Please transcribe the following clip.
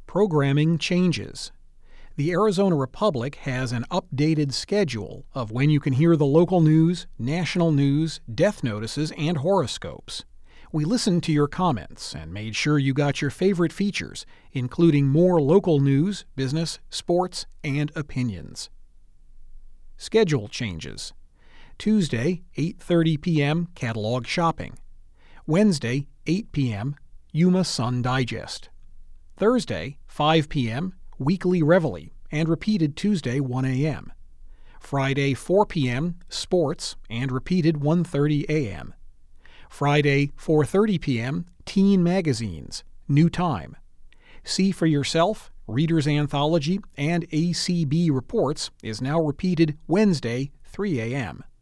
Programming changes. The Arizona Republic has an updated schedule of when you can hear the local news, national news, death notices, and horoscopes. We listened to your comments and made sure you got your favorite features, including more local news, business, sports, and opinions. Schedule changes. Tuesday, 8:30 p.m., Catalog Shopping. Wednesday, 8 p.m., Yuma Sun Digest. Thursday, 5 p.m., Weekly Reveille, and repeated Tuesday, 1 a.m. Friday, 4 p.m., Sports, and repeated 1:30 a.m. Friday, 4:30 p.m., Teen Magazines, new time. See for Yourself, Reader's Anthology, and ACB Reports is now repeated Wednesday, 3 a.m.